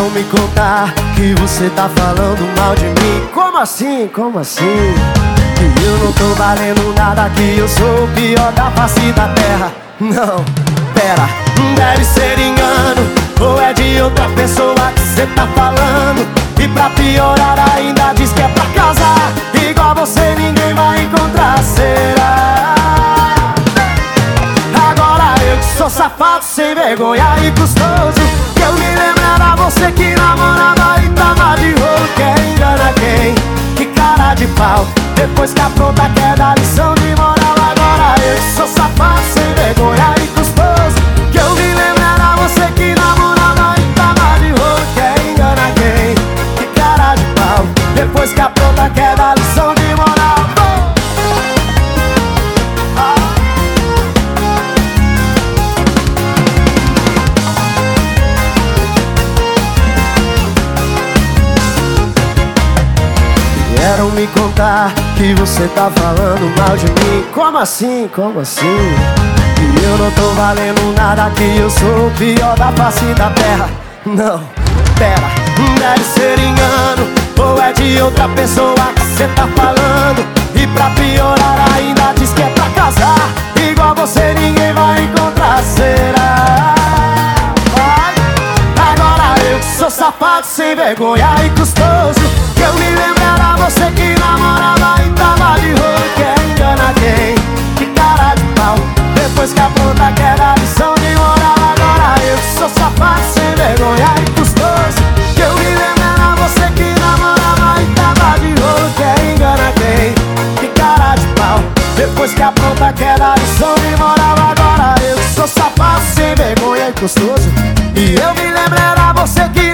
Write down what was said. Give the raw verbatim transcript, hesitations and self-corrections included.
Vieram me contar que você tá falando mal de mim. Como assim, como assim? Que eu não tô valendo nada, que eu sou o pior da face da terra. Não, pera, deve ser engano, ou é de outra pessoa que cê tá falando. E pra piorar ainda diz que é pra casar. Igual você ninguém vai encontrar, será? Agora eu que sou safado, sem vergonha e custoso, que eu me lembro era você que namorava e tava de rolo. Quer engana quem? Que cara de pau. Depois que apronta quer dar lição de moral. Agora eu que sou safado, sem vergonha e custoso, que eu me lembro era você que namorava e tava de rolo. Quer engana quem? Que cara de pau. Depois que apronta quer dar lição de moral. Vieram me contar que você tá falando mal de mim. Como assim, como assim? Que eu não tô valendo nada, que eu sou o pior da face da terra. Não, pera, deve ser engano, ou é de outra pessoa que cê tá falando. E pra piorar ainda diz que é pra casar. Igual você ninguém vai encontrar, será? Vai. Agora eu que sou safado, sem vergonha e custoso, que eu me lembro era você que namorava e tava de rolo. Quer engana quem? Que cara de pau. Depois que apronta quer dar lição de moral. Agora eu que sou safado, sem vergonha e custoso, que eu me lembro era você que namorava e tava de rolo. Quer engana quem? Que cara de pau. Depois que apronta quer dar lição de moral. Agora eu que sou safado, sem vergonha e custoso, e eu me lembro era você que